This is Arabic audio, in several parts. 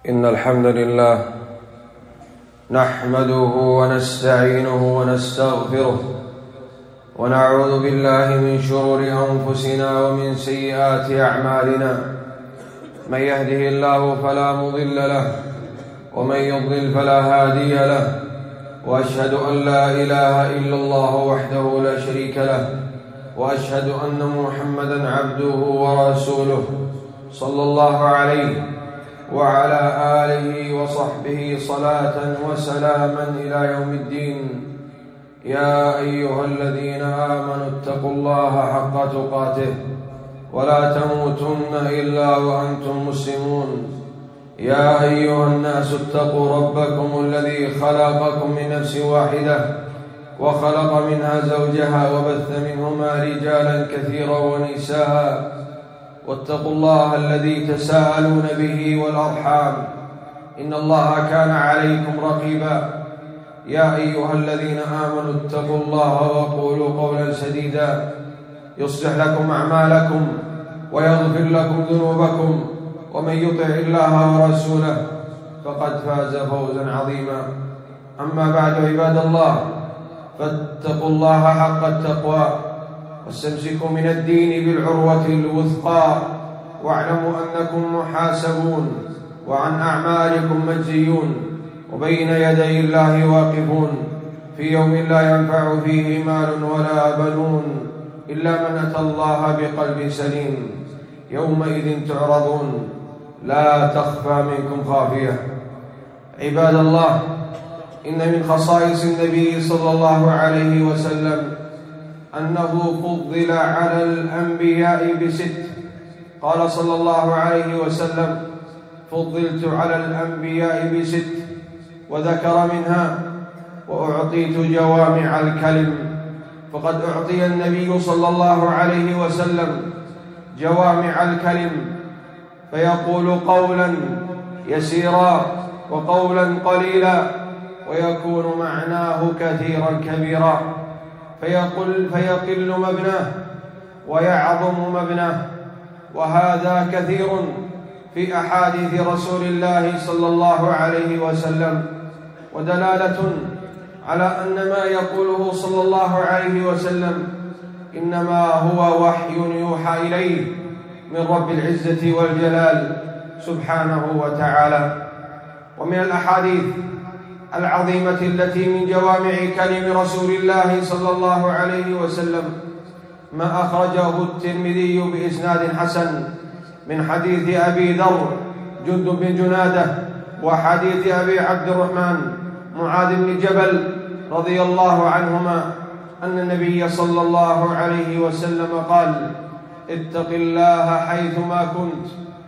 إن الحمد لله نحمده ونستعينه ونستغفره ونعوذ بالله من شرور أنفسنا ومن سيئات أعمالنا. من يهده الله فلا مضل له ومن يضلل فلا هادي له، وأشهد أن لا إله إلا الله وحده لا شريك له، وأشهد أن محمدًا عبده ورسوله صلى الله عليه وعلى آله وصحبه صلاة وسلاما إلى يوم الدين. يا أيها الذين آمنوا اتقوا الله حق تقاته ولا تموتن إلا وأنتم مسلمون. يا أيها الناس اتقوا ربكم الذي خلقكم من نفس واحدة وخلق منها زوجها وبث منهما رجالا كثيرا ونساء، واتقوا الله الذي تساءلون به والأرحام إن الله كان عليكم رقيبا. يا أيها الذين آمنوا اتقوا الله وقولوا قولا سديدا يصلح لكم أعمالكم ويغفر لكم ذنوبكم، ومن يطع الله ورسوله فقد فاز فوزا عظيما. أما بعد، عباد الله، فاتقوا الله حق التقوى واستمسكوا من الدين بالعروة الوثقى، واعلموا أنكم محاسبون وعن أعمالكم مجزيون، وبين يدي الله واقفون في يوم لا ينفع فيه مال ولا بنون إلا من أتى الله بقلب سليم. يومئذ تعرضون لا تخفى منكم خافية. عباد الله، إن من خصائص النبي صلى الله عليه وسلم أنه فضل على الأنبياء بست. قال صلى الله عليه وسلم: فضلت على الأنبياء بست، وذكر منها: وأعطيت جوامع الكلم. فقد أعطي النبي صلى الله عليه وسلم جوامع الكلم، فيقول قولا يسيرا وقولا قليلا، ويكون معناه كثيرا كبيرا، فيقل مبناه ويعظم مبناه. وهذا كثير في أحاديث رسول الله صلى الله عليه وسلم، ودلالة على أن ما يقوله صلى الله عليه وسلم إنما هو وحي يوحى إليه من رب العزة والجلال سبحانه وتعالى. ومن الأحاديث العظيمة التي من جوامع كلم رسول الله صلى الله عليه وسلم ما أخرجه الترمذي بإسناد حسن من حديث أبي ذر جندب بن جنادة، وحديث أبي عبد الرحمن معاذ بن جبل رضي الله عنهما أن النبي صلى الله عليه وسلم قال: اتق الله حيثما كنت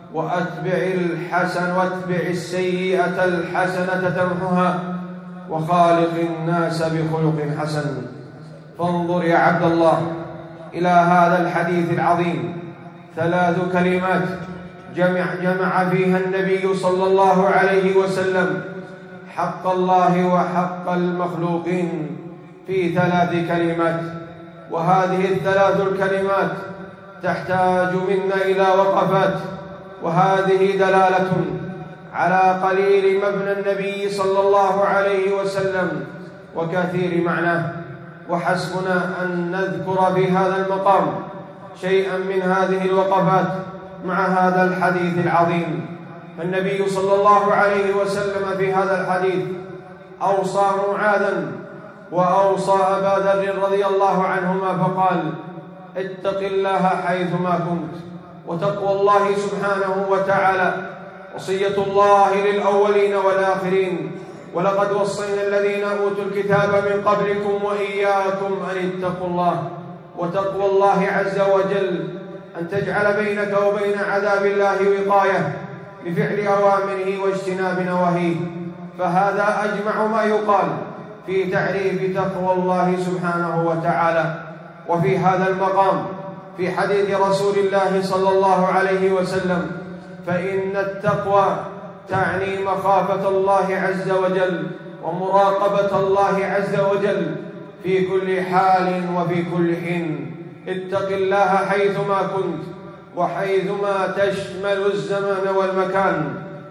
واتبع السيئة الحسنة تمحها وخالق الناس بخلق حسن. فانظر يا عبد الله إلى هذا الحديث العظيم، 3 كلمات جمع فيها النبي صلى الله عليه وسلم حق الله وحق المخلوقين في 3 كلمات. وهذه ال3 الكلمات تحتاج منا إلى وقفات، وهذه دلالة على قليل مبنى النبي صلى الله عليه وسلم وكثير معناه. وحسبنا أن نذكر في هذا المقام شيئا من هذه الوقفات مع هذا الحديث العظيم. فالنبي صلى الله عليه وسلم في هذا الحديث أوصى معاذا وأوصى أبا ذر رضي الله عنهما، فقال: اتق الله حيثما كنت. وتقوى الله سبحانه وتعالى وصية الله للأولين والآخرين. ولقد وصينا الذين أوتوا الكتاب من قبلكم وإياكم أن اتقوا الله. وتقوى الله عز وجل أن تجعل بينك وبين عذاب الله وقاية بفعل أوامره واجتناب نواهيه. فهذا أجمع ما يقال في تعريف تقوى الله سبحانه وتعالى. وفي هذا المقام في حديث رسول الله صلى الله عليه وسلم: فإن التقوى تعني مخافة الله عز وجل ومراقبة الله عز وجل في كل حال وفي كل حين. اتق الله حيثما كنت وحيثما تشمل الزمان والمكان،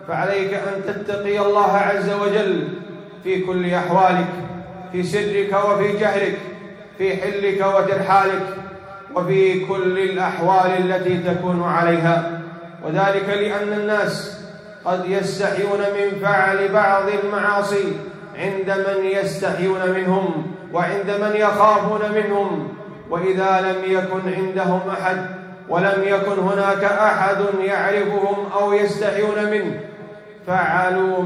فعليك أن تتقي الله عز وجل في كل أحوالك، في سرك وفي جهرك، في حلك وترحالك، وفي كل الأحوال التي تكون عليها. وذلك لأن الناس قد يستحيون من فعل بعض المعاصي عند من يستحيون منهم وعند من يخافون منهم، وإذا لم يكن عندهم أحد ولم يكن هناك أحد يعرفهم أو يستحيون منه فعلوا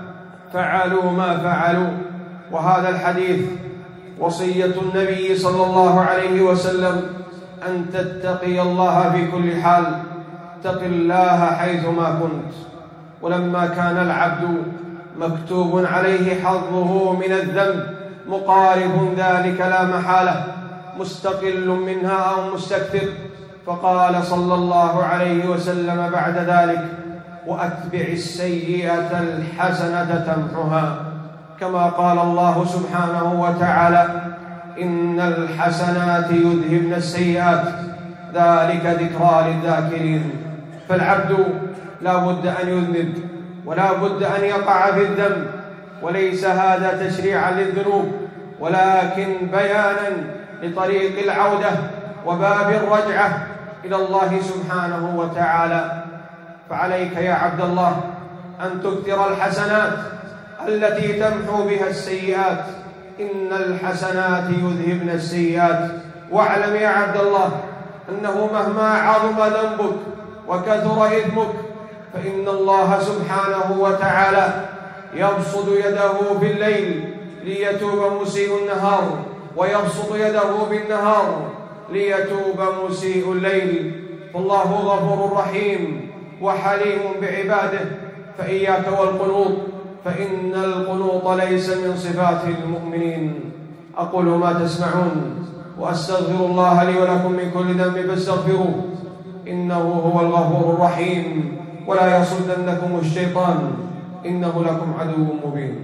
ما فعلوا. وهذا الحديث وصية النبي صلى الله عليه وسلم أن تتقي الله في كل حال، اتق الله حيثما كنت. ولما كان العبد مكتوب عليه حظه من الذنب مقارب ذلك لا محالة، مستقل منها أو مستكثر، فقال صلى الله عليه وسلم بعد ذلك: وأتبع السيئة الحسنة تمحها، كما قال الله سبحانه وتعالى: إن الحسنات يذهبن السيئات ذلك ذكرى للذاكرين. فالعبد لا بد أن يذنب ولا بد أن يقع في الذنب، وليس هذا تشريعا للذنوب ولكن بيانا لطريق العودة وباب الرجعة إلى الله سبحانه وتعالى. فعليك يا عبد الله أن تكثر الحسنات التي تمحو بها السيئات، إن الحسنات يذهبن السيئات. واعلم يا عبد الله أنه مهما عظم ذنبك وكثر إثمك فإن الله سبحانه وتعالى يبسط يده في الليل ليتوب مسيء النهار، ويبسط يده بالنهار ليتوب مسيء الليل. فالله غفور رحيم وحليم بعباده، فإياك والقنوط، فإن القنوط ليس من صفات المؤمنين. أقول ما تسمعون وأستغفر الله لي ولكم من كل ذنب فاستغفروه، إنه هو الغفور الرحيم. ولا يصدنكم الشيطان إنه لكم عدو مبين.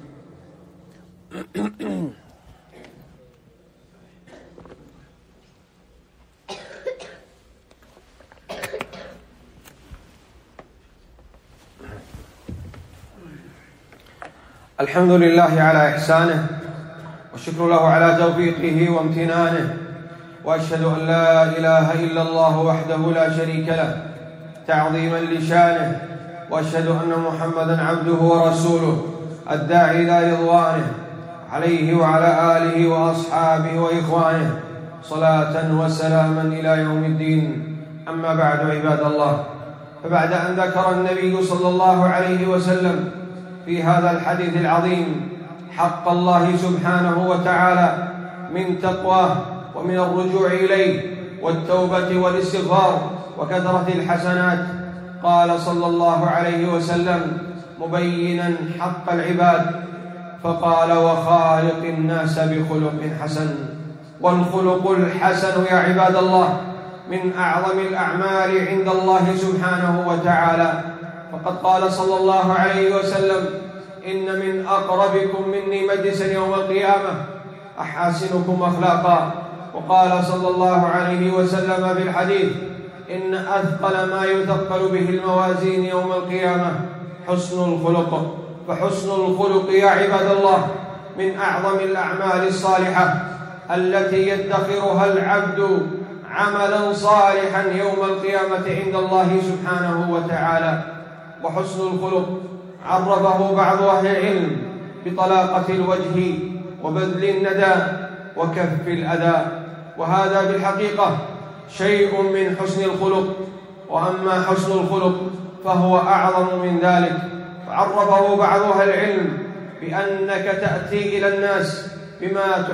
الحمد لله على إحسانه، والشكر له على توفيقه وامتنانه، وأشهد أن لا إله إلا الله وحده لا شريك له تعظيما لشانه، وأشهد أن محمدا عبده ورسوله الداعي إلى رضوانه، عليه وعلى آله وأصحابه وإخوانه صلاة وسلاما إلى يوم الدين. أما بعد عباد الله، فبعد أن ذكر النبي صلى الله عليه وسلم في هذا الحديث العظيم حق الله سبحانه وتعالى من تقواه ومن الرجوع إليه والتوبة والاستغفار وكثرة الحسنات، قال صلى الله عليه وسلم مبينا حق العباد فقال: وخالق الناس بخلق حسن. والخلق الحسن يا عباد الله من أعظم الأعمال عند الله سبحانه وتعالى، فقد قال صلى الله عليه وسلم: إن من أقربكم مني مجلسا يوم القيامة أحاسنكم أخلاقا. وقال صلى الله عليه وسلم في الحديث: إن أثقل ما يثقل به الموازين يوم القيامة حسن الخلق. فحسن الخلق يا عباد الله من أعظم الأعمال الصالحة التي يدخرها العبد عملا صالحا يوم القيامة عند الله سبحانه وتعالى. وحسن الخلق عرفه بعض أهل العلم بطلاقة الوجه وبذل الندى وكف الأذى، وهذا بالحقيقة شيء من حسن الخلق. وأما حسن الخلق فهو أعظم من ذلك، فعرفه بعض أهل العلم بأنك تأتي إلى الناس بما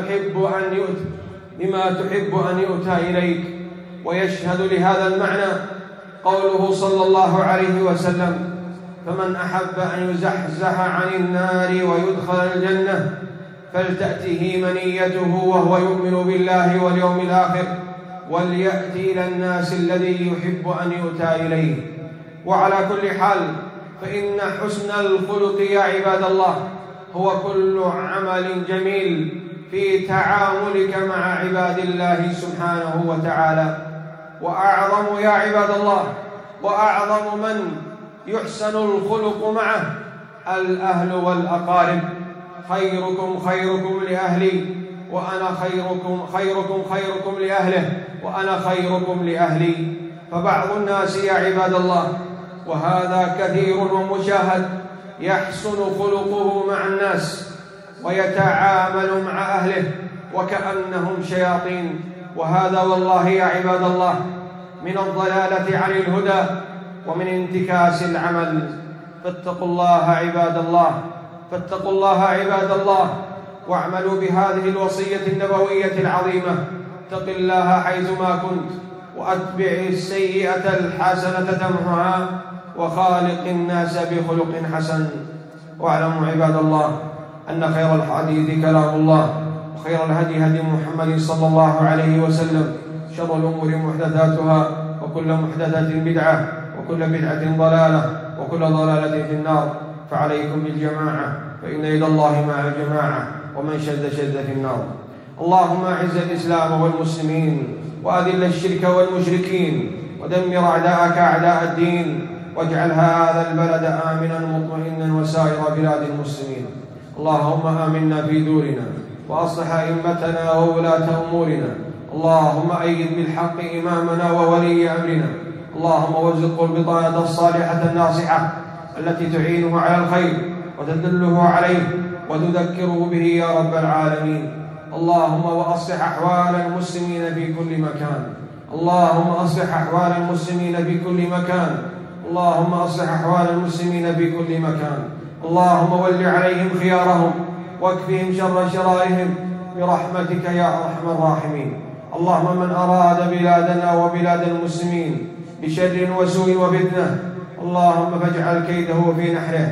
تحب أن يؤتى إليك. ويشهد لهذا المعنى قوله صلى الله عليه وسلم: فمن أحب أن يزحزح عن النار ويدخل الجنة فلتأته منيته وهو يؤمن بالله واليوم الآخر وليأتي إلى الناس الذي يحب أن يؤتى إليه. وعلى كل حال فإن حسن الخلق يا عباد الله هو كل عمل جميل في تعاملك مع عباد الله سبحانه وتعالى. وأعظم يا عباد الله وأعظم من يحسن الخلق معه الأهل والأقارب. خيركم خيركم لأهلي وأنا خيركم لأهله وأنا خيركم لأهلي. فبعض الناس يا عباد الله، وهذا كثير ومشاهد، يحسن خلقه مع الناس ويتعامل مع أهله وكأنهم شياطين، وهذا والله يا عباد الله من الضلالة عن الهدى ومن انتكاس العمل. فاتقوا الله عباد الله، فاتقوا الله عباد الله، واعملوا بهذه الوصية النبوية العظيمة: اتق الله حيثما كنت وأتبع السيئة الحسنة تمحها وخالق الناس بخلق حسن. واعلموا عباد الله أن خير الحديث كلام الله، وخير الهدي هدي محمد صلى الله عليه وسلم، شر الأمور محدثاتها، وكل محدثة بدعة، وكل بدعة ضلالة، وكل ضلالة في النار. فعليكم بالجماعة، فإن يد الله مع الجماعة، ومن شد شد في النار. اللهم أعز الإسلام والمسلمين، وأذل الشرك والمشركين، ودمر أعداءك أعداء الدين، واجعل هذا البلد آمنا مطمئنا وسائر بلاد المسلمين. اللهم آمنا في دورنا، وأصلح أئمتنا وولاة أمورنا. اللهم أيد بالحق إمامنا وولي أمرنا. اللهم وارزقه البطانة الصالحة الناصحة التي تعينه على الخير وتدله عليه وتذكره به يا رب العالمين. اللهم وأصلح أحوال المسلمين في كل مكان. اللهم أصلح أحوال المسلمين في كل مكان. اللهم أصلح أحوال المسلمين في كل مكان. اللهم ول عليهم خيارهم واكفهم شر شرارهم برحمتك يا أرحم الراحمين. اللهم من أراد بلادنا وبلاد المسلمين بشر وسوء وفتنة، اللهم فاجعل كيده في نحره،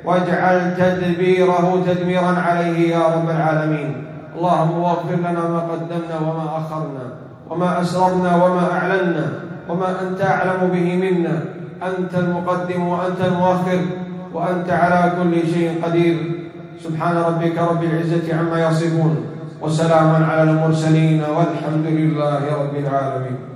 واجعل تدبيره تدميرا عليه يا رب العالمين. اللهم واغفر لنا ما قدمنا وما أخرنا، وما أسررنا وما أعلنا، وما أنت أعلم به منا. أنت المقدم وأنت المؤخر، وأنت على كل شيء قدير. سبحان ربك رب العزة عما يصفون، وسلام على المرسلين، والحمد لله رب العالمين.